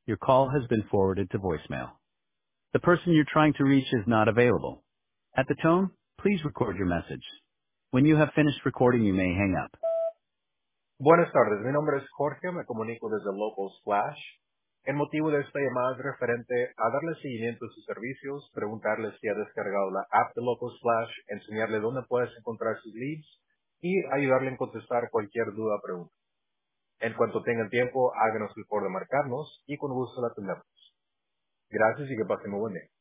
Your call has been forwarded to voicemail. The person you're trying to reach is not available. At the tone, please record your message. When you have finished recording, you may hang up. Buenas tardes, mi nombre es Jorge, me comunico desde Local Splash. El motivo de esta llamada es referente a darle seguimiento a sus servicios, preguntarle si ha descargado la app de Local Splash, enseñarle dónde puedes encontrar sus leads y ayudarle en contestar cualquier duda o pregunta. En cuanto tenga el tiempo, háganos el favor de marcarnos y con gusto la atendemos. Gracias y que pasen muy buen día.